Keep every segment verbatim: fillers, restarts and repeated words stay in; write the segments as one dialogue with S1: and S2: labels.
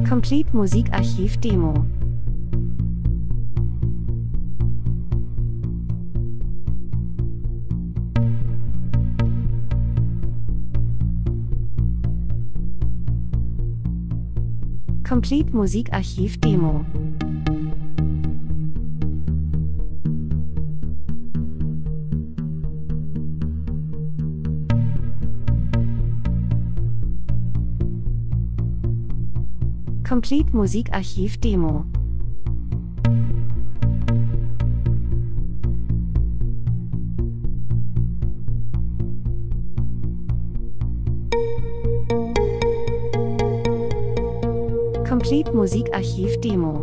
S1: Complete Musikarchiv Demo. Complete Musikarchiv Demo. Complete Musikarchiv Demo. Complete Musikarchiv Demo.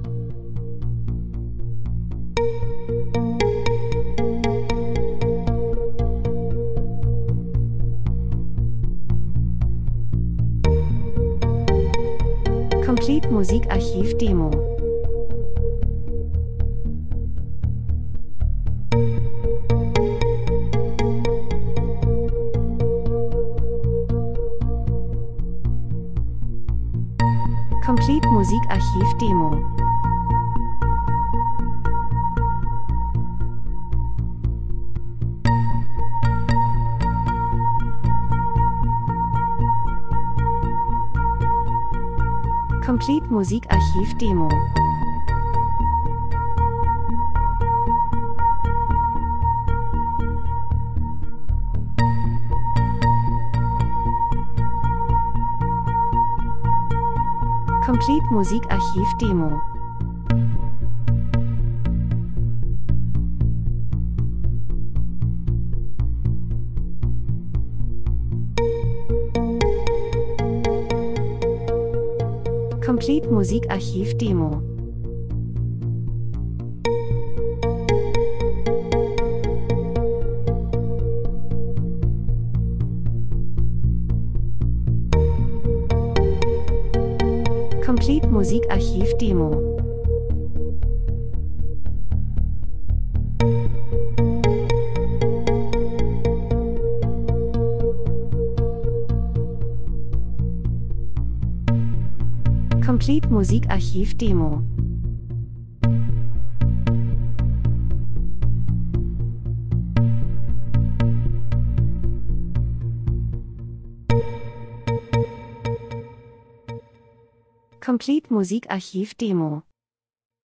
S1: Complete Musikarchiv Demo. Complete Musikarchiv Demo. Complete Musikarchiv Demo. Complete Musikarchiv Demo. Complete Musikarchiv Demo. Complete Musikarchiv Demo. Complete Musikarchiv Demo. Complete Musikarchiv Demo.